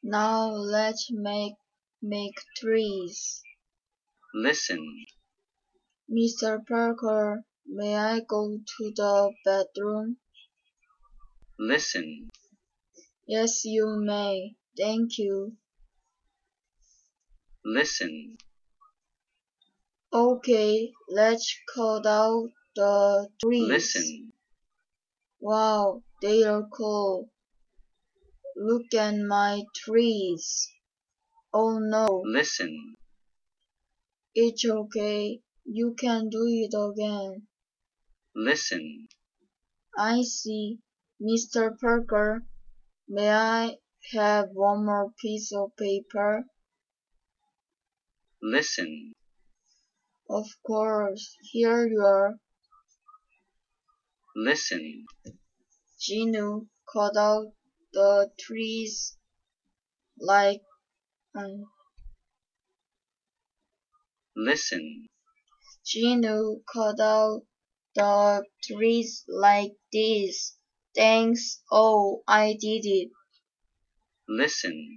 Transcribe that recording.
Now let's make trees. Listen. Mr. Parker, may I go to the bedroom? Listen. Yes, you may. Thank you. Listen. Okay, let's cut out the trees. Listen. Wow, they are cool. Look at my trees. Oh no, Listen. it's okay. You can do it again. Listen. I see. Mr. Parker, may I have one more piece of paper? Listen. Of course. Here you are. Listen. Genu cut out the trees like um, Listen. Genu cut out the trees like this. Thanks. Oh, I did it. Listen.